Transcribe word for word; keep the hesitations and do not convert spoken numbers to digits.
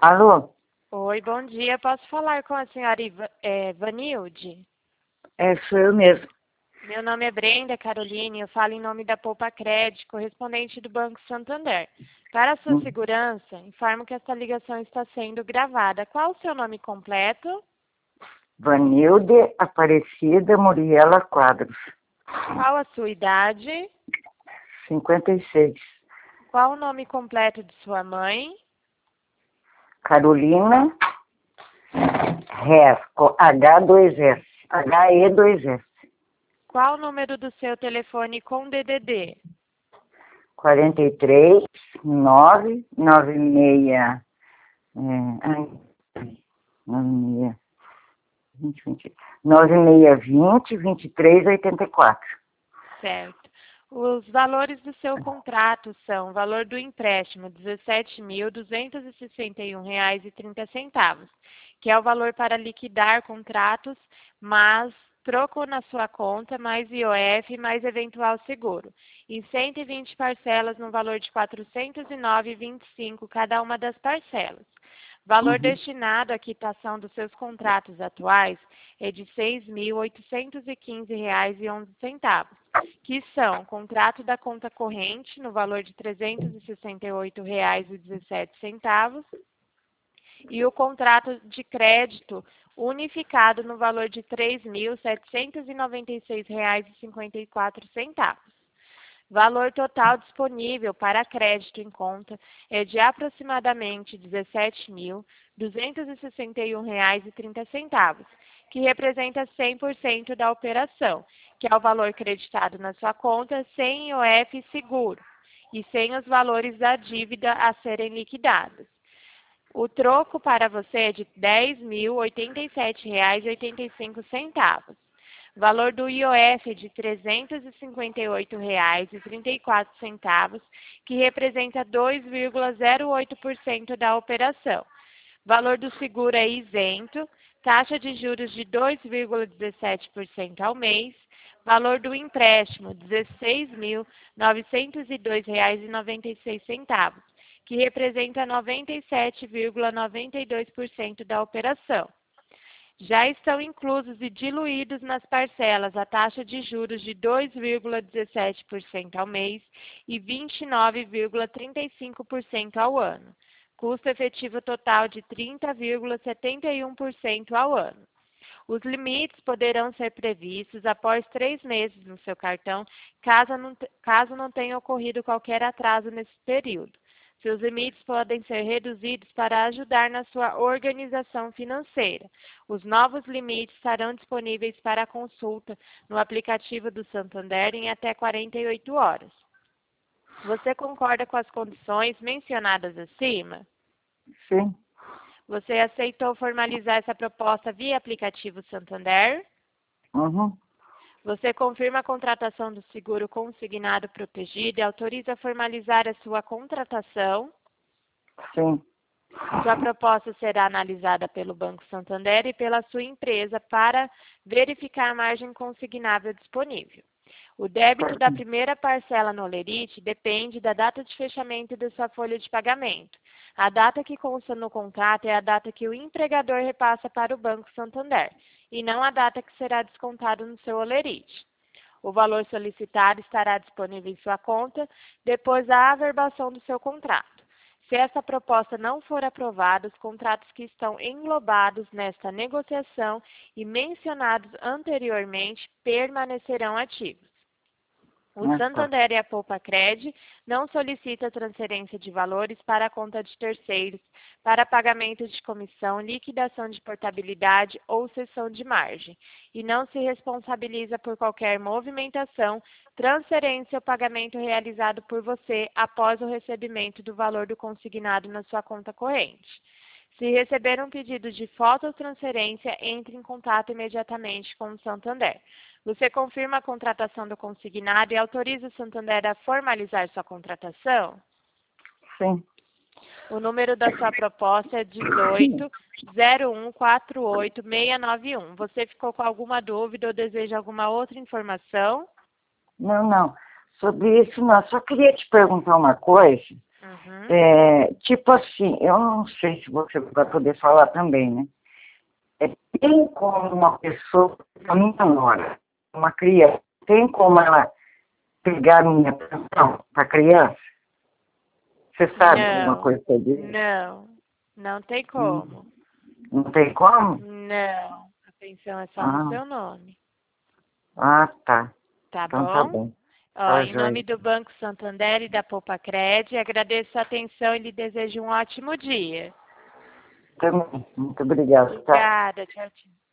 Alô? Oi, bom dia. Posso falar com a senhora Iva, é, Vanilde? É, sou eu mesmo. Meu nome é Brenda Caroline, eu falo em nome da Poupa Crédito, correspondente do Banco Santander. Para a sua Hum. segurança, informo que esta ligação está sendo gravada. Qual o seu nome completo? Vanilde Aparecida Muriela Quadros, Qual a sua idade? cinquenta e seis. Qual o nome completo de sua mãe? Carolina Hess, com H dois S. H E dois S. Qual o número do seu telefone com D D D? quarenta e três, nove, nove seis. É, ai, nove seis, vinte, vinte, nove seis vinte, vinte e três, oitenta e quatro. Certo. Os valores do seu contrato são: valor do empréstimo, dezessete mil duzentos e sessenta e um reais e trinta centavos, que é o valor para liquidar contratos, mas troco na sua conta, mais I O F, mais eventual seguro, em cento e vinte parcelas no valor de quatrocentos e nove reais e vinte e cinco centavos cada uma das parcelas. Valor Uhum. destinado à quitação dos seus contratos atuais é de seis mil oitocentos e quinze reais e onze centavos, que são contrato da conta corrente no valor de trezentos e sessenta e oito reais e dezessete centavos e o contrato de crédito unificado no valor de três mil setecentos e noventa e seis reais e cinquenta e quatro centavos. Valor total disponível para crédito em conta é de aproximadamente dezessete mil duzentos e sessenta e um reais e trinta centavos, que representa cem por cento da operação, que é o valor creditado na sua conta sem I O F seguro e sem os valores da dívida a serem liquidados. O troco para você é de dez mil oitenta e sete reais e oitenta e cinco centavos. Valor do I O F é de trezentos e cinquenta e oito reais e trinta e quatro centavos, que representa dois vírgula zero oito por cento da operação. Valor do seguro é isento, taxa de juros de dois vírgula dezessete por cento ao mês. Valor do empréstimo, dezesseis mil novecentos e dois reais e noventa e seis centavos, que representa noventa e sete vírgula noventa e dois por cento da operação. Já estão inclusos e diluídos nas parcelas a taxa de juros de dois vírgula dezessete por cento ao mês e vinte e nove vírgula trinta e cinco por cento ao ano. Custo efetivo total de trinta vírgula setenta e um por cento ao ano. Os limites poderão ser previstos após três meses no seu cartão, caso não, caso não tenha ocorrido qualquer atraso nesse período. Seus limites podem ser reduzidos para ajudar na sua organização financeira. Os novos limites estarão disponíveis para consulta no aplicativo do Santander em até quarenta e oito horas. Você concorda com as condições mencionadas acima? Sim. Você aceitou formalizar essa proposta via aplicativo Santander? Uhum. Você confirma a contratação do seguro consignado protegido e autoriza formalizar a sua contratação? Sim. Sua proposta será analisada pelo Banco Santander e pela sua empresa para verificar a margem consignável disponível. O débito da primeira parcela no Olerite depende da data de fechamento de sua folha de pagamento. A data que consta no contrato é a data que o empregador repassa para o Banco Santander, e não a data que será descontado no seu Olerite. O valor solicitado estará disponível em sua conta depois da averbação do seu contrato. Se essa proposta não for aprovada, os contratos que estão englobados nesta negociação e mencionados anteriormente permanecerão ativos. O Ah, tá. Santander e a Poupa Cred não solicitam transferência de valores para a conta de terceiros, para pagamento de comissão, liquidação de portabilidade ou cessão de margem, e não se responsabiliza por qualquer movimentação, transferência ou pagamento realizado por você após o recebimento do valor do consignado na sua conta corrente. Se receber um pedido de foto ou transferência, entre em contato imediatamente com o Santander. Você confirma a contratação do consignado e autoriza o Santander a formalizar sua contratação? Sim. O número da sua proposta é dezoito zero um quatro oito seis nove um. Você ficou com alguma dúvida ou deseja alguma outra informação? Não, não. Sobre isso, não. Só queria te perguntar uma coisa. Uhum. É, tipo assim, eu não sei se você vai poder falar também, né? É, tem como uma pessoa, a minha nora, uma criança, tem como ela pegar minha pensão para criança? Você sabe alguma Não, coisa sobre isso? não, não tem Hum, como. Não tem como? Não, a pensão é só no Ah, seu nome, ah, tá. tá Então tá bom? bom. Ó, Tá, em joia. nome do Banco Santander e da Poupa Cred, agradeço a atenção e lhe desejo um ótimo dia. Também. Muito obrigado, tá? Obrigada, tchau, tchau.